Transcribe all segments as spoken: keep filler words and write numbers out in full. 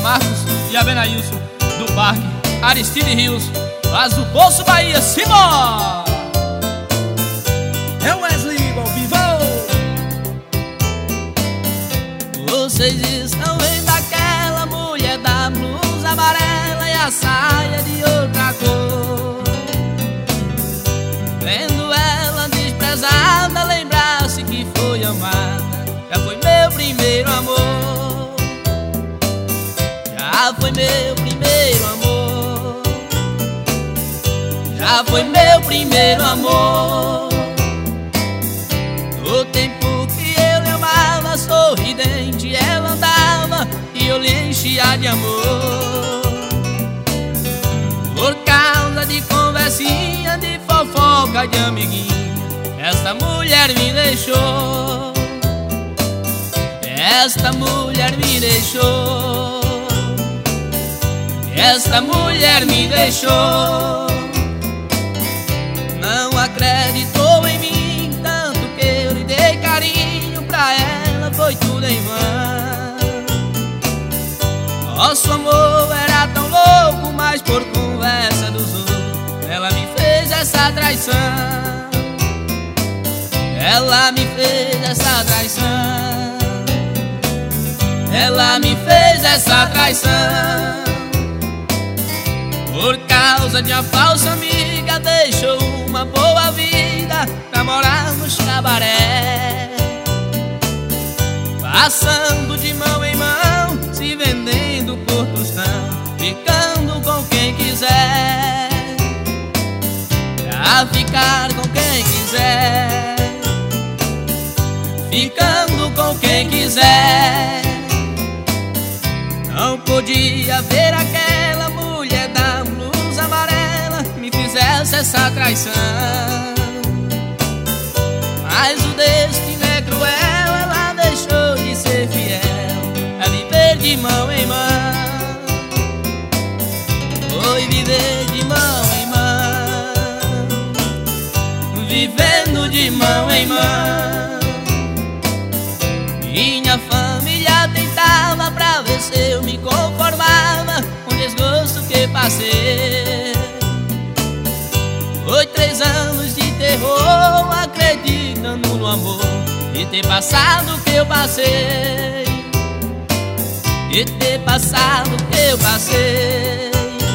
Marcos e a Benailson do Parque Aristide Rios, faz o Bolso Bahia, simbora! É o Wesley ao vivo. Vocês estão vendo aquela mulher da blusa amarela e a saia de outra cor. Vendo ela desprezada, lembrar-se que foi amada já foi meu primeiro amor. Já foi meu primeiro amor. Já foi meu primeiro amor. No tempo que eu lhe amava, sorridente ela andava e eu lhe enchia de amor. Por causa de conversinha, de fofoca, de amiguinho, esta mulher me deixou. Esta mulher me deixou. Esta mulher me deixou. Não acreditou em mim, tanto que eu lhe dei carinho, pra ela foi tudo em vão. Nosso amor era tão louco, mas por conversa dos outros ela me fez essa traição. Ela me fez essa traição. Ela me fez essa traição. Por causa de uma falsa amiga, deixou uma boa vida pra morar nos cabaré, passando de mão em mão, se vendendo por tostão, ficando com quem quiser, pra ficar com quem quiser, ficando com quem quiser. Não podia ver aquela mulher da blusa amarela me fizesse essa traição. Mas o destino é cruel, ela deixou de ser fiel a viver de mão em mão. Foi viver de mão em mão, vivendo de mão em mão. Minha família tentava pra ver se eu me conformava com o desgosto que passei. Foi três anos de terror, acreditando no amor, e ter passado o que eu passei, e ter passado o que eu passei,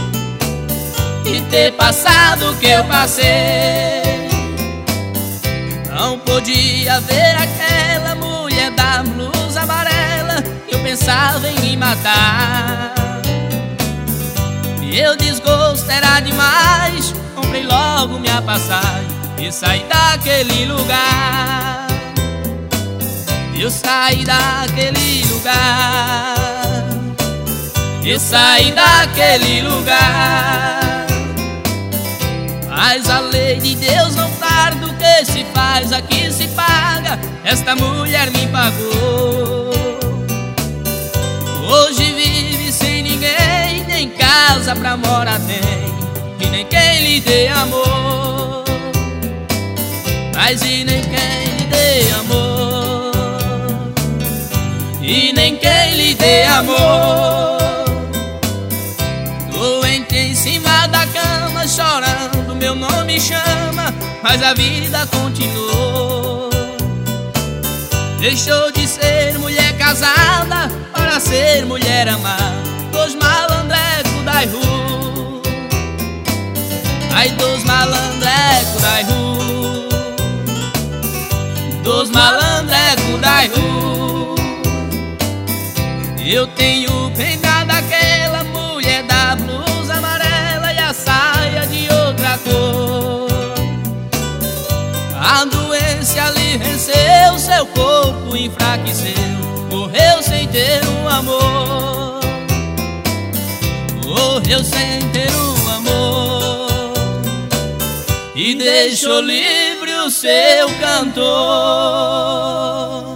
e ter passado o que eu passei. Não podia ver aquela mulher da blusa amarela, eu pensava em me matar. Meu desgosto era demais, comprei logo minha passagem e saí daquele lugar. Eu saí daquele lugar. Eu saí daquele lugar. Mas a lei de Deus não tarda, o que se faz aqui se paga. Esta mulher me pagou. Hoje vive sem ninguém, nem casa pra morar tem, e nem quem lhe dê amor. Mas e nem quem lhe dê amor, e nem quem lhe dê amor. Doente em cima da cama, chorando, meu nome chama, mas a vida continuou. Deixou de ser mulher casada para ser mulher amada dos malandrecos da rua. Ai, dos malandrecos da rua, dos malandrecos da rua. Eu tenho pena daquela mulher da blusa amarela e a saia de outra cor. A doença lhe venceu, seu corpo enfraqueceu, morreu sem ter um amor. Morreu sem ter um amor, e deixou livre o seu cantor.